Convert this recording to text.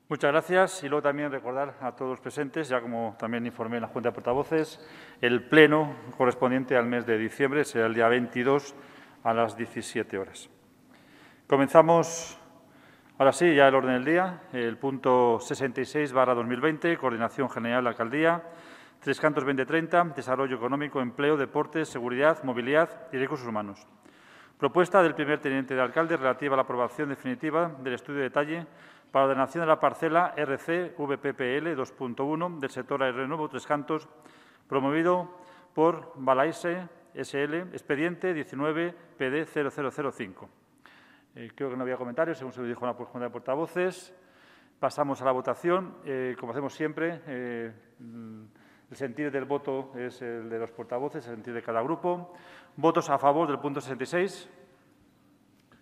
Muchas gracias. Y luego también recordar a todos los presentes, ya como también informé en la Junta de Portavoces, el pleno correspondiente al mes de diciembre será el día 22 a las 17 horas. Comenzamos, ahora sí, ya el orden del día. El punto 66/2020, Coordinación General de la Alcaldía, Tres Cantos 2030, Desarrollo Económico, Empleo, Deportes, Seguridad, Movilidad y Recursos Humanos. Propuesta del primer teniente de alcalde relativa a la aprobación definitiva del estudio de detalle para la ordenación de la parcela RC-VPPL 2.1 del sector Aerrenuevo Tres Cantos, promovido por Balaise SL, expediente 19-PD0005. Creo que no había comentarios, según se me dijo en la Junta de Portavoces. Pasamos a la votación. Como hacemos siempre, el sentido del voto es el de los portavoces, el sentido de cada grupo. ¿Votos a favor del punto 66?